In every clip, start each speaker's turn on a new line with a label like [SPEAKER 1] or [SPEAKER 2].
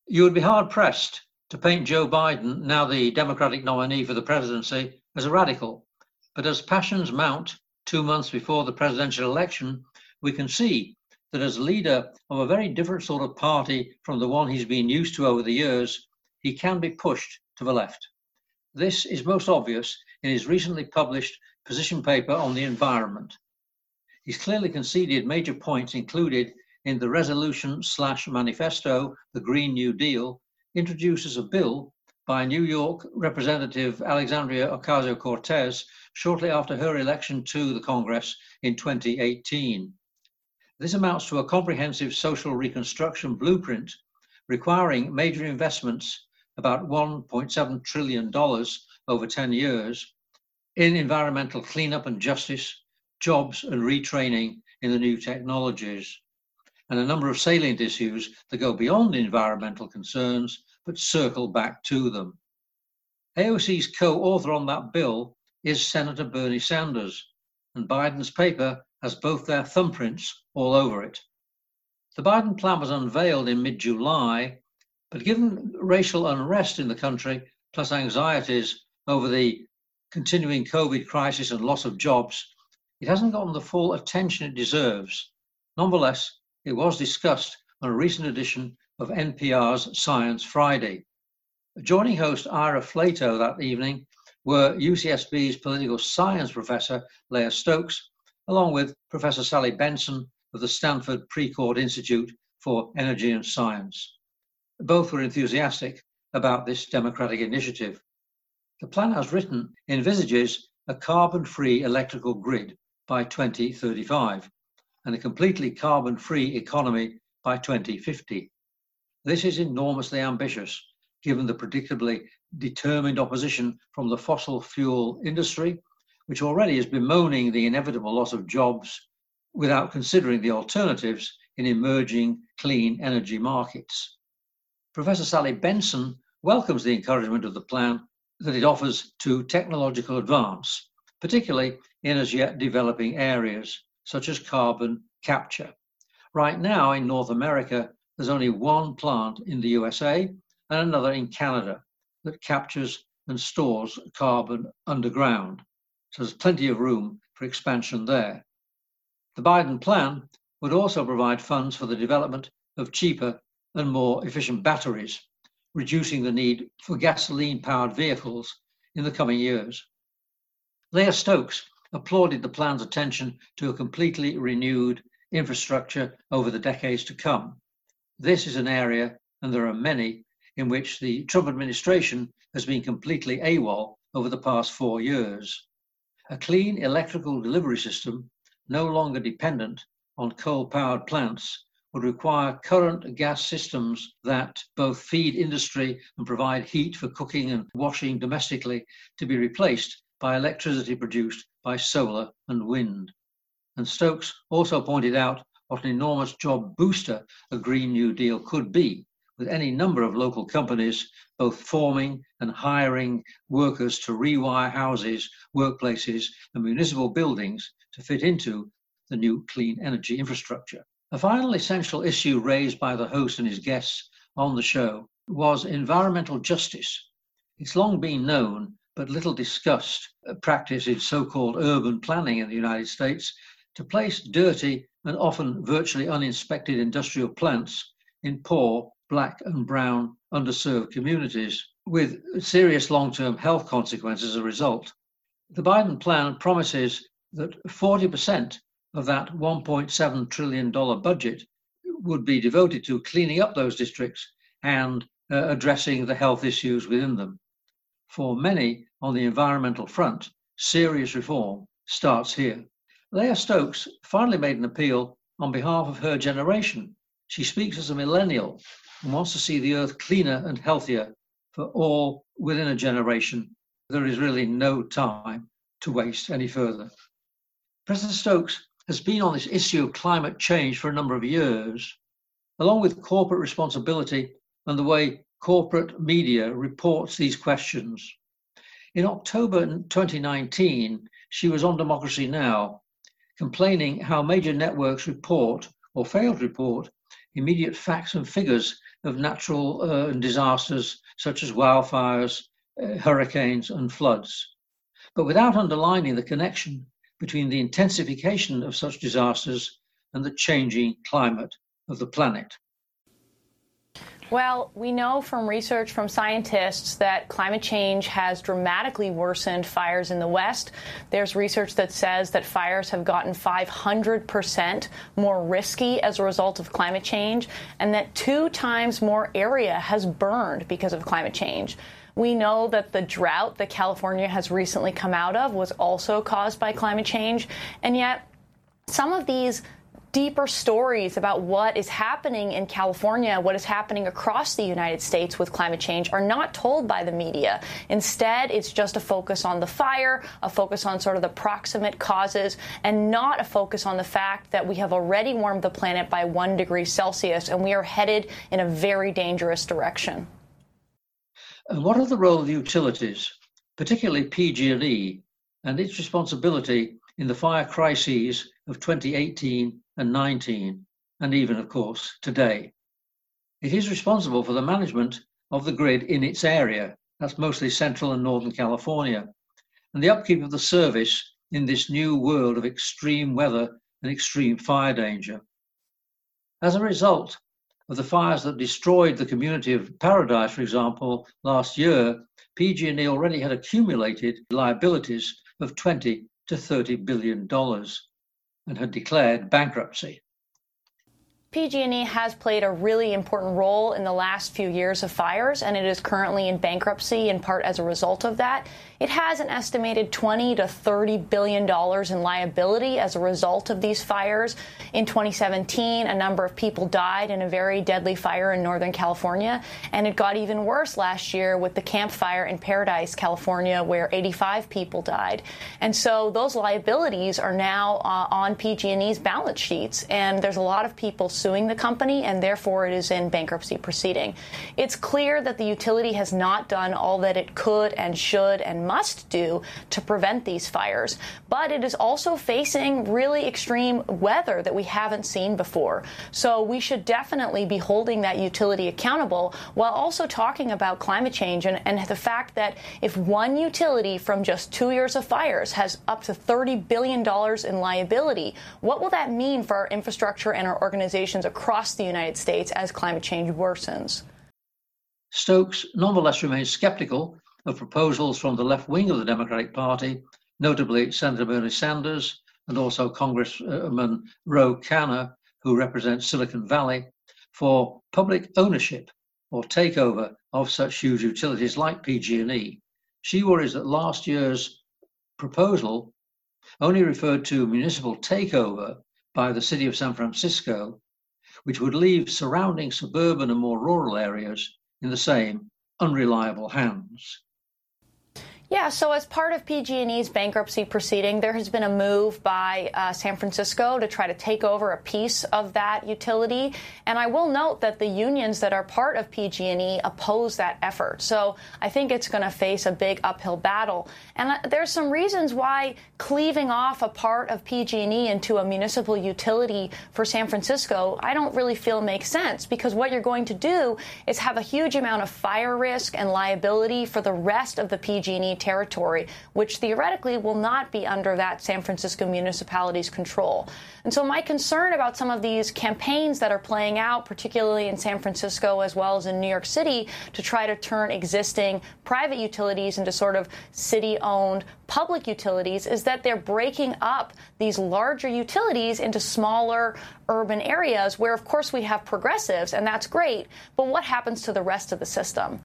[SPEAKER 1] You would be hard-pressed to paint Joe Biden, now the Democratic nominee for the presidency, as a radical. But as passions mount 2 months before the presidential election, we can see that as leader of a very different sort of party from the one he's been used to over the years, he can be pushed to the left. This is most obvious in his recently published position paper on the environment. He's clearly conceded major points included in the resolution/manifesto, the Green New Deal, introduces a bill by New York Representative Alexandria Ocasio-Cortez shortly after her election to the Congress in 2018. This amounts to a comprehensive social reconstruction blueprint requiring major investments, about $1.7 trillion over 10 years, in environmental cleanup and justice, jobs and retraining in the new technologies, and a number of salient issues that go beyond environmental concerns but circle back to them. AOC's co-author on that bill is Senator Bernie Sanders, and Biden's paper has both their thumbprints all over it. The Biden plan was unveiled in mid-July, but given racial unrest in the country, plus anxieties over the continuing COVID crisis and loss of jobs, it hasn't gotten the full attention it deserves. Nonetheless, it was discussed on a recent edition of NPR's Science Friday. Joining host Ira Flatow that evening were UCSB's political science professor Leah Stokes, along with Professor Sally Benson of the Stanford Precourt Institute for Energy and Science. Both were enthusiastic about this democratic initiative. The plan, as written, envisages a carbon-free electrical grid by 2035 and a completely carbon-free economy by 2050. This is enormously ambitious, given the predictably determined opposition from the fossil fuel industry, which already is bemoaning the inevitable loss of jobs without considering the alternatives in emerging clean energy markets. Professor Sally Benson welcomes the encouragement of the plan that it offers to technological advance, particularly in as yet developing areas, such as carbon capture. Right now in North America, there's only one plant in the USA and another in Canada that captures and stores carbon underground. So there's plenty of room for expansion there. The Biden plan would also provide funds for the development of cheaper and more efficient batteries, reducing the need for gasoline-powered vehicles in the coming years. Leah Stokes applauded the plan's attention to a completely renewed infrastructure over the decades to come. This is an area, and there are many, in which the Trump administration has been completely AWOL over the past 4 years. A clean electrical delivery system, no longer dependent on coal-powered plants, would require current gas systems that both feed industry and provide heat for cooking and washing domestically to be replaced by electricity produced by solar and wind. And Stokes also pointed out what an enormous job booster a Green New Deal could be, with any number of local companies both forming and hiring workers to rewire houses, workplaces, and municipal buildings to fit into the new clean energy infrastructure. A final essential issue raised by the host and his guests on the show was environmental justice. It's long been known, but little discussed, practice in so-called urban planning in the United States to place dirty and often virtually uninspected industrial plants in poor Black and brown underserved communities with serious long-term health consequences as a result. The Biden plan promises that 40% of that $1.7 trillion budget would be devoted to cleaning up those districts and addressing the health issues within them. For many on the environmental front, serious reform starts here. Leah Stokes finally made an appeal on behalf of her generation. She speaks as a millennial and wants to see the earth cleaner and healthier for all within a generation. There is really no time to waste any further. President Stokes has been on this issue of climate change for a number of years, along with corporate responsibility and the way corporate media reports these questions. In October 2019, she was on Democracy Now!, complaining how major networks report or fail to report immediate facts and figures of natural disasters such as wildfires, hurricanes, and floods, but without underlining the connection between the intensification of such disasters and the changing climate of the planet.
[SPEAKER 2] Well, we know from research from scientists that climate change has dramatically worsened fires in the West. There's research that says that fires have gotten 500% more risky as a result of climate change, and that 2 times more area has burned because of climate change. We know that the drought that California has recently come out of was also caused by climate change, and yet some of these deeper stories about what is happening in California, what is happening across the United States with climate change are not told by the media. Instead, it's just a focus on the fire, a focus on sort of the proximate causes, and not a focus on the fact that we have already warmed the planet by 1 degree Celsius, and we are headed in a very dangerous direction.
[SPEAKER 1] And what are the role of utilities, particularly PG&E, and its responsibility in the fire crises of 2018 and 19, and even, of course, today? It is responsible for the management of the grid in its area, that's mostly Central and Northern California, and the upkeep of the service in this new world of extreme weather and extreme fire danger. As a result of the fires that destroyed the community of Paradise, for example, last year, PG&E already had accumulated liabilities of $20 to $30 billion and had declared bankruptcy.
[SPEAKER 2] PG&E has played a really important role in the last few years of fires, and it is currently in bankruptcy in part as a result of that. It has an estimated $20 to $30 billion in liability as a result of these fires. In 2017, a number of people died in a very deadly fire in Northern California, and it got even worse last year with the Camp Fire in Paradise, California, where 85 people died. And so those liabilities are now on PG&E's balance sheets, and there's a lot of people suing the company, and therefore it is in bankruptcy proceeding. It's clear that the utility has not done all that it could and should and must do to prevent these fires, but it is also facing really extreme weather that we haven't seen before. So we should definitely be holding that utility accountable while also talking about climate change and the fact that if one utility from just 2 years of fires has up to $30 billion in liability, what will that mean for our infrastructure and our organizations across the United States as climate change worsens?
[SPEAKER 1] Stokes nonetheless remains skeptical of proposals from the left wing of the Democratic Party, notably Senator Bernie Sanders and also Congressman Ro Khanna, who represents Silicon Valley, for public ownership or takeover of such huge utilities like PG&E. She worries that last year's proposal only referred to municipal takeover by the city of San Francisco, which would leave surrounding suburban and more rural areas in the same unreliable hands.
[SPEAKER 2] Yeah, so as part of PG&E's bankruptcy proceeding, there has been a move by San Francisco to try to take over a piece of that utility. And I will note that the unions that are part of PG&E oppose that effort. So I think it's going to face a big uphill battle. And there's some reasons why cleaving off a part of PG&E into a municipal utility for San Francisco, I don't really feel makes sense, because what you're going to do is have a huge amount of fire risk and liability for the rest of the PG&E territory, which theoretically will not be under that San Francisco municipality's control. And so my concern about some of these campaigns that are playing out, particularly in San Francisco as well as in New York City, to try to turn existing private utilities into sort of city-owned public utilities, is that they're breaking up these larger utilities into smaller urban areas where, of course, we have progressives, and that's great, but what happens to the rest of the system?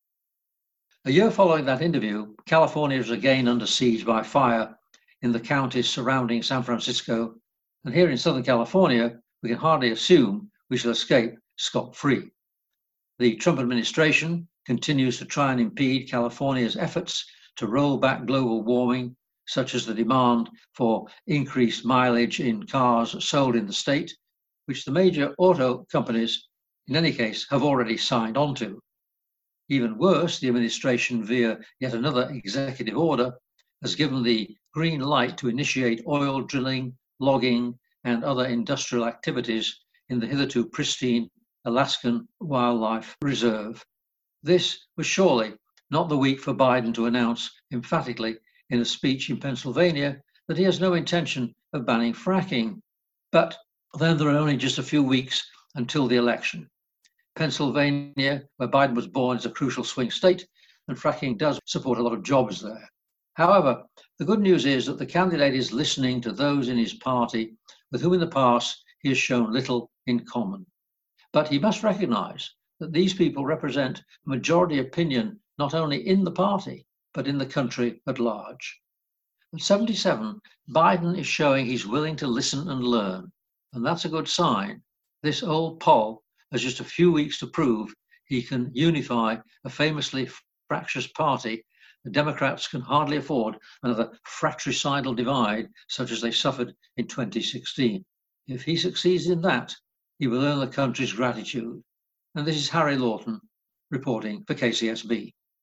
[SPEAKER 1] A year following that interview, California was again under siege by fire in the counties surrounding San Francisco, and here in Southern California, we can hardly assume we shall escape scot-free. The Trump administration continues to try and impede California's efforts to roll back global warming, such as the demand for increased mileage in cars sold in the state, which the major auto companies, in any case, have already signed on to. Even worse, the administration, via yet another executive order, has given the green light to initiate oil drilling, logging, and other industrial activities in the hitherto pristine Alaskan Wildlife Reserve. This was surely not the week for Biden to announce emphatically in a speech in Pennsylvania that he has no intention of banning fracking. But then there are only just a few weeks until the election. Pennsylvania, where Biden was born, is a crucial swing state, and fracking does support a lot of jobs there. However, the good news is that the candidate is listening to those in his party with whom in the past he has shown little in common. But he must recognize that these people represent majority opinion not only in the party, but in the country at large. At 77, Biden is showing he's willing to listen and learn, and that's a good sign. This old poll has just a few weeks to prove he can unify a famously fractious party. The Democrats can hardly afford another fratricidal divide such as they suffered in 2016. If he succeeds in that, he will earn the country's gratitude. And this is Harry Lawton reporting for KCSB.